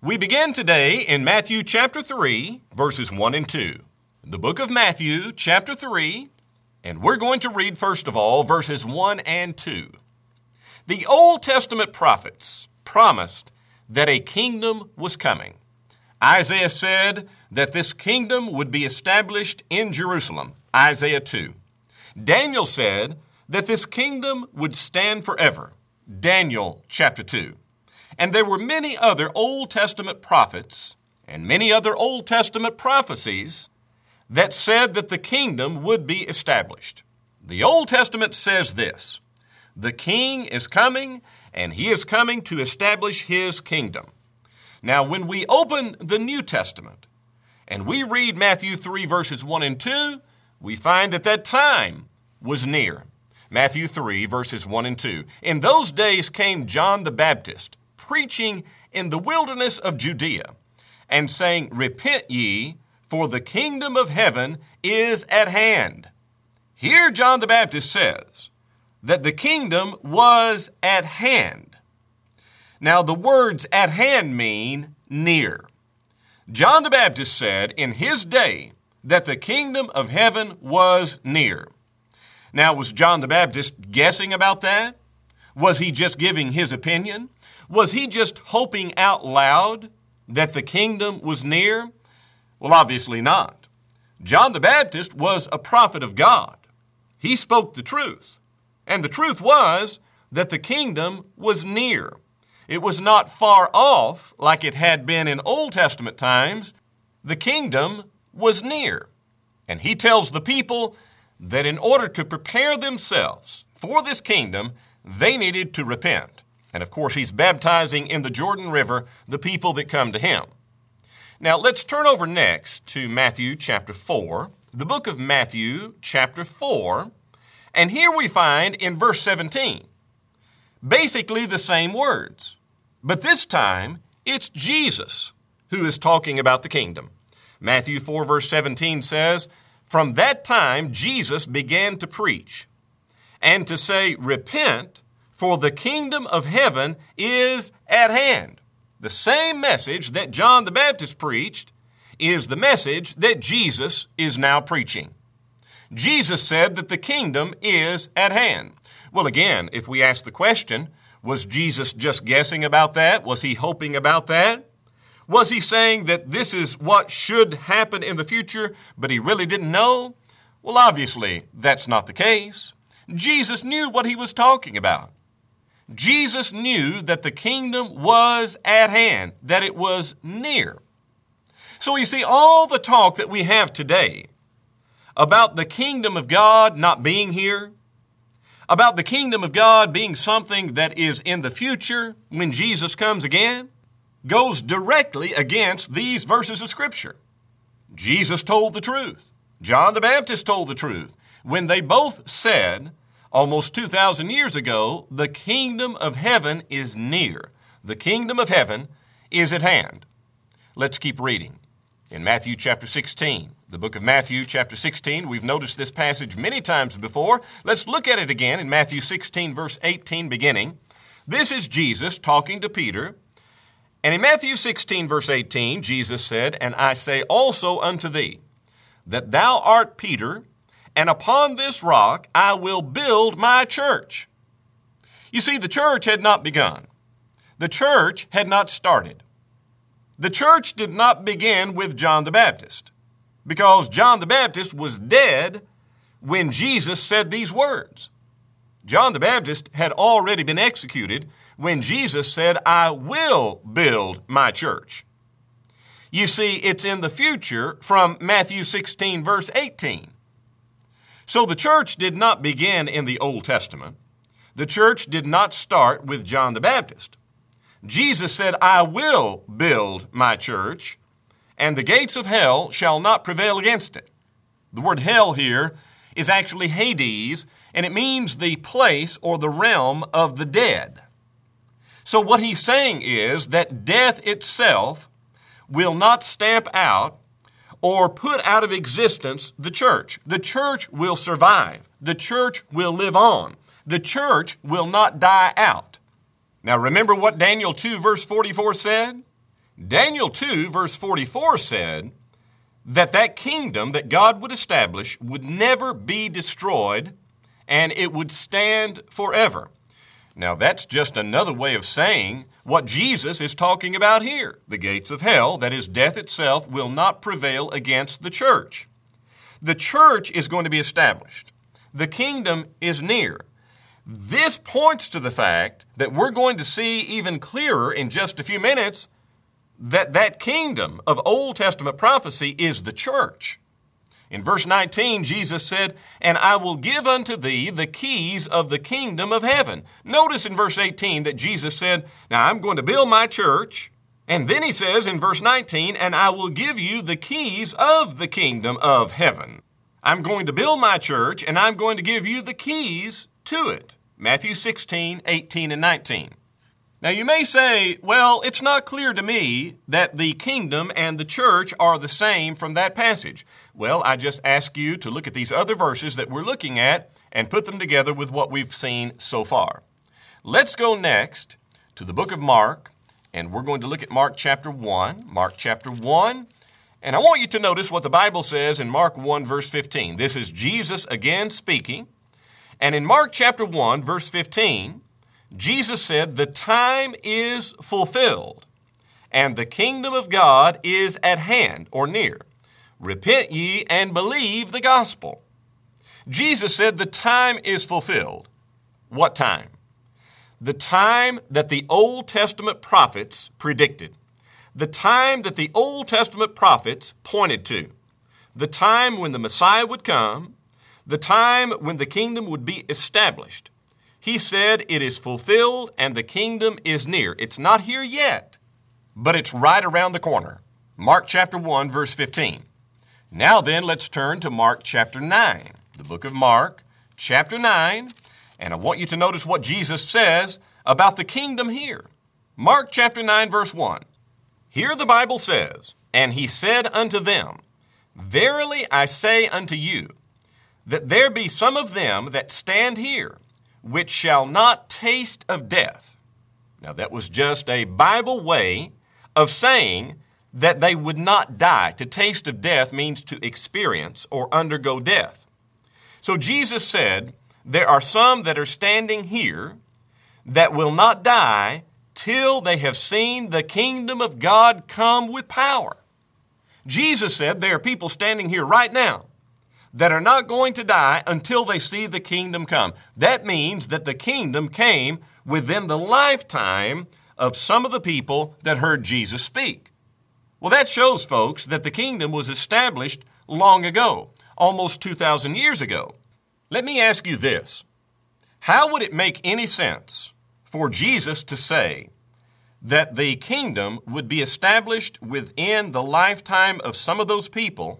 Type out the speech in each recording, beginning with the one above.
We begin today in Matthew chapter 3, verses 1 and 2. The book of Matthew chapter 3, and we're going to read first of all verses 1 and 2. The Old Testament prophets promised that a kingdom was coming. Isaiah said that this kingdom would be established in Jerusalem, Isaiah 2. Daniel said that this kingdom would stand forever, Daniel chapter 2. And there were many other Old Testament prophets and many other Old Testament prophecies that said that the kingdom would be established. The Old Testament says this: the king is coming, and he is coming to establish his kingdom. Now, when we open the New Testament and we read Matthew 3, verses 1 and 2, we find that that time was near. Matthew 3, verses 1 and 2. In those days came John the Baptist, preaching in the wilderness of Judea, and saying, "Repent ye, for the kingdom of heaven is at hand." Here John the Baptist says that the kingdom was at hand. Now, the words "at hand" mean near. John the Baptist said in his day that the kingdom of heaven was near. Now, was John the Baptist guessing about that? Was he just giving his opinion? Was he just hoping out loud that the kingdom was near? Well, obviously not. John the Baptist was a prophet of God. He spoke the truth. And the truth was that the kingdom was near. It was not far off like it had been in Old Testament times. The kingdom was near. And he tells the people that in order to prepare themselves for this kingdom, they needed to repent. And of course, he's baptizing in the Jordan River the people that come to him. Now, let's turn over next to Matthew chapter 4, the book of Matthew chapter 4, and here we find in verse 17, basically the same words, but this time it's Jesus who is talking about the kingdom. Matthew 4, verse 17 says, "From that time Jesus began to preach and to say, 'Repent, for the kingdom of heaven is at hand.'" The same message that John the Baptist preached is the message that Jesus is now preaching. Jesus said that the kingdom is at hand. Well, again, if we ask the question, was Jesus just guessing about that? Was he hoping about that? Was he saying that this is what should happen in the future, but he really didn't know? Well, obviously, that's not the case. Jesus knew what he was talking about. Jesus knew that the kingdom was at hand, that it was near. So you see, all the talk that we have today about the kingdom of God not being here, about the kingdom of God being something that is in the future when Jesus comes again, goes directly against these verses of Scripture. Jesus told the truth. John the Baptist told the truth when they both said, almost 2,000 years ago, the kingdom of heaven is near. The kingdom of heaven is at hand. Let's keep reading. In Matthew chapter 16, the book of Matthew chapter 16, we've noticed this passage many times before. Let's look at it again in Matthew 16, verse 18 beginning. This is Jesus talking to Peter. And in Matthew 16, verse 18, Jesus said, "And I say also unto thee, that thou art Peter, and upon this rock I will build my church." You see, the church had not begun. The church had not started. The church did not begin with John the Baptist, because John the Baptist was dead when Jesus said these words. John the Baptist had already been executed when Jesus said, "I will build my church." You see, it's in the future from Matthew 16, verse 18. So the church did not begin in the Old Testament. The church did not start with John the Baptist. Jesus said, "I will build my church, and the gates of hell shall not prevail against it." The word hell here is actually Hades, and it means the place or the realm of the dead. So what he's saying is that death itself will not stamp out or put out of existence the church. The church will survive. The church will live on. The church will not die out. Now remember what Daniel 2 verse 44 said? Daniel 2, verse 44 said that kingdom that God would establish would never be destroyed, and it would stand forever. Now, that's just another way of saying what Jesus is talking about here. The gates of hell, that is death itself, will not prevail against the church. The church is going to be established. The kingdom is near. This points to the fact that we're going to see even clearer in just a few minutes that kingdom of Old Testament prophecy is the church. In verse 19, Jesus said, "And I will give unto thee the keys of the kingdom of heaven." Notice in verse 18 that Jesus said, "Now I'm going to build my church." And then he says in verse 19, "And I will give you the keys of the kingdom of heaven." I'm going to build my church, and I'm going to give you the keys to it. Matthew 16, 18, and 19. Now you may say, well, it's not clear to me that the kingdom and the church are the same from that passage. Well, I just ask you to look at these other verses that we're looking at and put them together with what we've seen so far. Let's go next to the book of Mark, and we're going to look at Mark chapter 1. Mark chapter 1, and I want you to notice what the Bible says in Mark 1, verse 15. This is Jesus again speaking, and in Mark chapter 1, verse 15, Jesus said, "The time is fulfilled, and the kingdom of God is at hand," or near. "Repent ye and believe the gospel." Jesus said the time is fulfilled. What time? The time that the Old Testament prophets predicted. The time that the Old Testament prophets pointed to. The time when the Messiah would come. The time when the kingdom would be established. He said it is fulfilled and the kingdom is near. It's not here yet, but it's right around the corner. Mark chapter 1, verse 15. Now then, let's turn to Mark chapter 9, the book of Mark chapter 9, and I want you to notice what Jesus says about the kingdom here. Mark chapter 9, verse 1. Here the Bible says, "And he said unto them, Verily I say unto you, that there be some of them that stand here, which shall not taste of death." Now that was just a Bible way of saying that they would not die. To taste of death means to experience or undergo death. So Jesus said, there are some that are standing here that will not die till they have seen the kingdom of God come with power. Jesus said there are people standing here right now that are not going to die until they see the kingdom come. That means that the kingdom came within the lifetime of some of the people that heard Jesus speak. Well, that shows, folks, that the kingdom was established long ago, almost 2,000 years ago. Let me ask you this. How would it make any sense for Jesus to say that the kingdom would be established within the lifetime of some of those people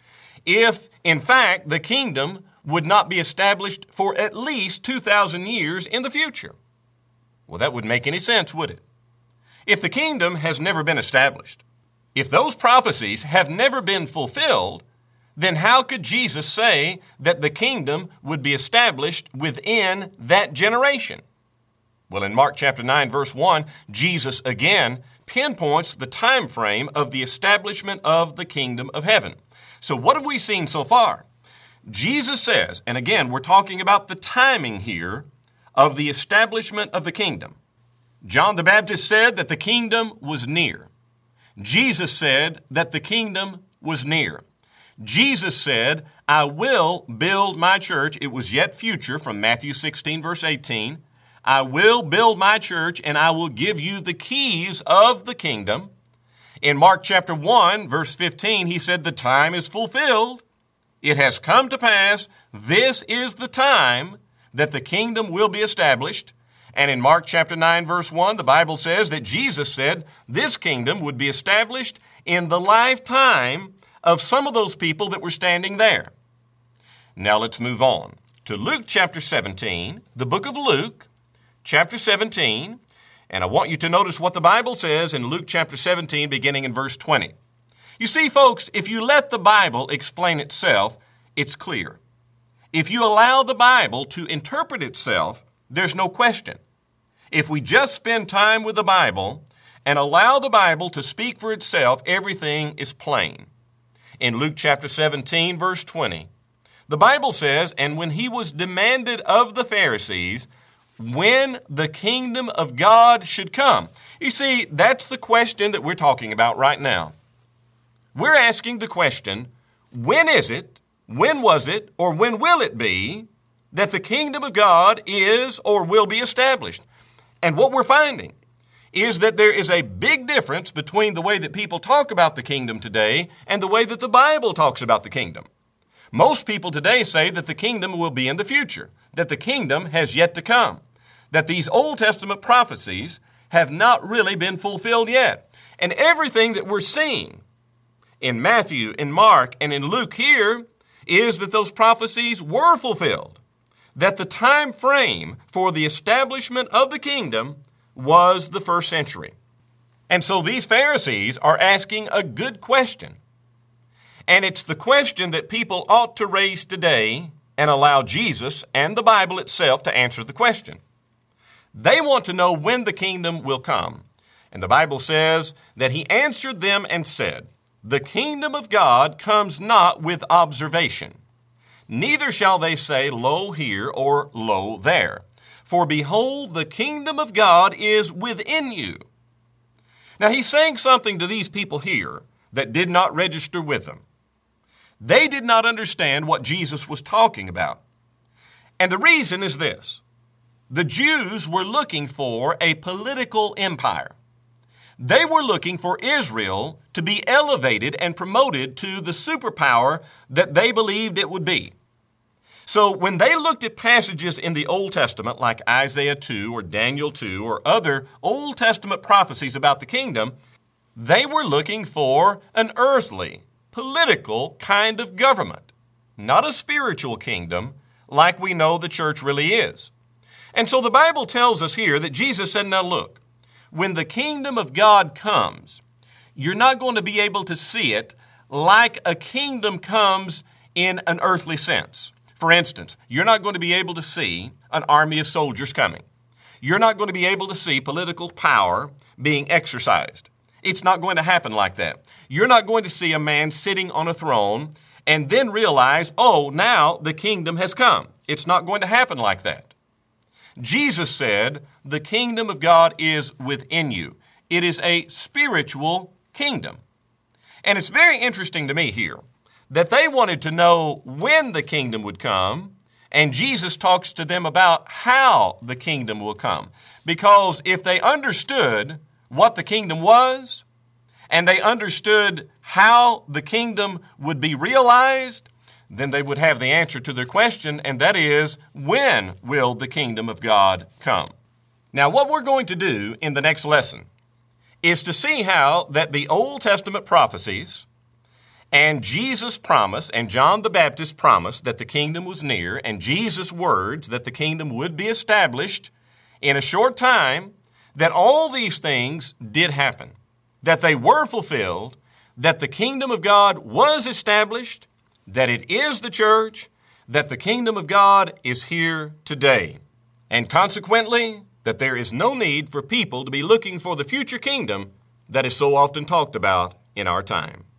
if, in fact, the kingdom would not be established for at least 2,000 years in the future? Well, that wouldn't make any sense, would it? If the kingdom has never been established, if those prophecies have never been fulfilled, then how could Jesus say that the kingdom would be established within that generation? Well, in Mark chapter 9, verse 1, Jesus again pinpoints the time frame of the establishment of the kingdom of heaven. So what have we seen so far? Jesus says, and again, we're talking about the timing here of the establishment of the kingdom. John the Baptist said that the kingdom was near. Jesus said that the kingdom was near. Jesus said, "I will build my church." It was yet future from Matthew 16, verse 18. "I will build my church, and I will give you the keys of the kingdom." In Mark chapter 1, verse 15, he said, "The time is fulfilled. It has come to pass. This is the time that the kingdom will be established." And in Mark chapter 9, verse 1, the Bible says that Jesus said this kingdom would be established in the lifetime of some of those people that were standing there. Now let's move on to Luke chapter 17, the book of Luke, chapter 17, and I want you to notice what the Bible says in Luke chapter 17, beginning in verse 20. You see, folks, if you let the Bible explain itself, it's clear. If you allow the Bible to interpret itself, there's no question. If we just spend time with the Bible and allow the Bible to speak for itself, everything is plain. In Luke chapter 17, verse 20, the Bible says, "And when he was demanded of the Pharisees when the kingdom of God should come." You see, that's the question that we're talking about right now. We're asking the question, when is it, when was it, or when will it be that the kingdom of God is or will be established? And what we're finding is that there is a big difference between the way that people talk about the kingdom today and the way that the Bible talks about the kingdom. Most people today say that the kingdom will be in the future, that the kingdom has yet to come, that these Old Testament prophecies have not really been fulfilled yet. And everything that we're seeing in Matthew, in Mark, and in Luke here is that those prophecies were fulfilled, that the time frame for the establishment of the kingdom was the first century. And so these Pharisees are asking a good question. And it's the question that people ought to raise today and allow Jesus and the Bible itself to answer the question. They want to know when the kingdom will come. And the Bible says that he answered them and said, "The kingdom of God comes not with observation. Neither shall they say, Lo here, or Lo there. For behold, the kingdom of God is within you." Now he's saying something to these people here that did not register with them. They did not understand what Jesus was talking about. And the reason is this. The Jews were looking for a political empire. They were looking for Israel to be elevated and promoted to the superpower that they believed it would be. So when they looked at passages in the Old Testament like Isaiah 2 or Daniel 2 or other Old Testament prophecies about the kingdom, they were looking for an earthly, political kind of government, not a spiritual kingdom like we know the church really is. And so the Bible tells us here that Jesus said, now look, when the kingdom of God comes, you're not going to be able to see it like a kingdom comes in an earthly sense. For instance, you're not going to be able to see an army of soldiers coming. You're not going to be able to see political power being exercised. It's not going to happen like that. You're not going to see a man sitting on a throne and then realize, oh, now the kingdom has come. It's not going to happen like that. Jesus said, the kingdom of God is within you. It is a spiritual kingdom. And it's very interesting to me here that they wanted to know when the kingdom would come, and Jesus talks to them about how the kingdom will come. Because if they understood what the kingdom was, and they understood how the kingdom would be realized, then they would have the answer to their question, and that is, when will the kingdom of God come? Now, what we're going to do in the next lesson is to see how that the Old Testament prophecies and Jesus' promise and John the Baptist's promise that the kingdom was near and Jesus' words that the kingdom would be established in a short time, that all these things did happen, that they were fulfilled, that the kingdom of God was established, that it is the church, that the kingdom of God is here today, and consequently, that there is no need for people to be looking for the future kingdom that is so often talked about in our time.